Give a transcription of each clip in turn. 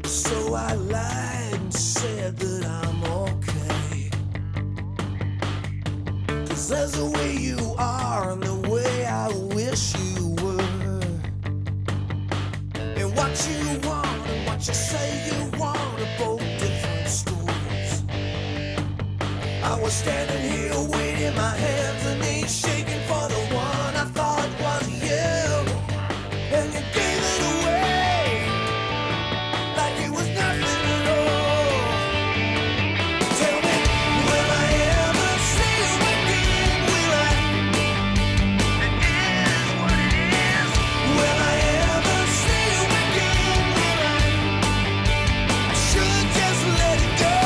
So I lied and said that I'm okay. 'Cause there's the way you are and the way I wish you were. And what you want and what you say you want are both different stories. I was standing here waiting, my hands and knees shaking for the one I thought was you. And you gave it away like it was nothing at all. Tell me, will I ever see you again? Will I? It is what it is. Will I ever see you again? Will I? I should just let it go.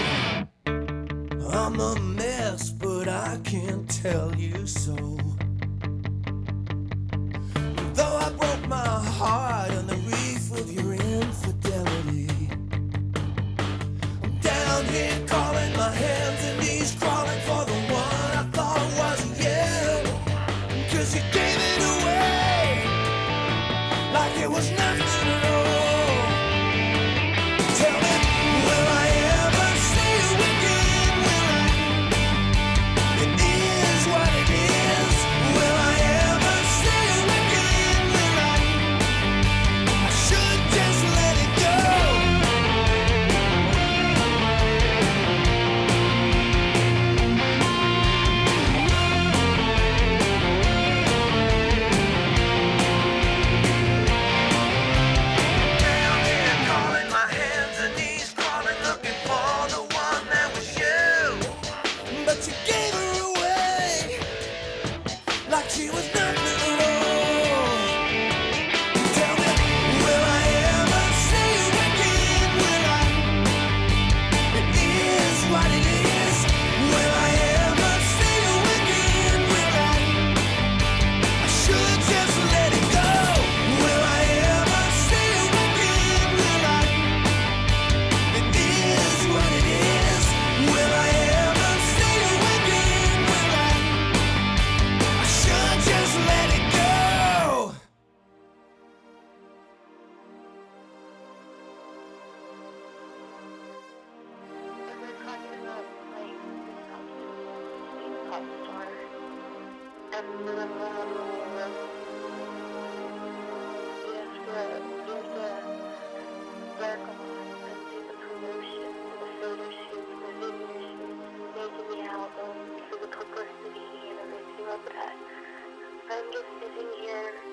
I'm a mess, but I can't tell you so. Though I broke my heart on the reef of your infidelity, I'm down here calling, my hands and knees crawling for the one I thought was you. 'Cause you gave it away like it was nothing at all. Tell me, will I ever see you again? Will I? It is what it is. Will I ever see you again? Will I? I should just let it go. Down here calling, my hands and knees crawling, looking for the one that was you. But you gave her away like she was nothing at all. Tell me, will I ever see you again? Will I? It is what it is. Will I ever see you again? Will I? I should just let it go. Will I ever see you again? Will I? It is what it is. Will I ever see you again? Will I? I should just let it go. We're talking about like being a pop star and you have to work a lot and do the promotion, the photo shoots, the video shoots, making the album for the publicity and everything like that. I'm just sitting here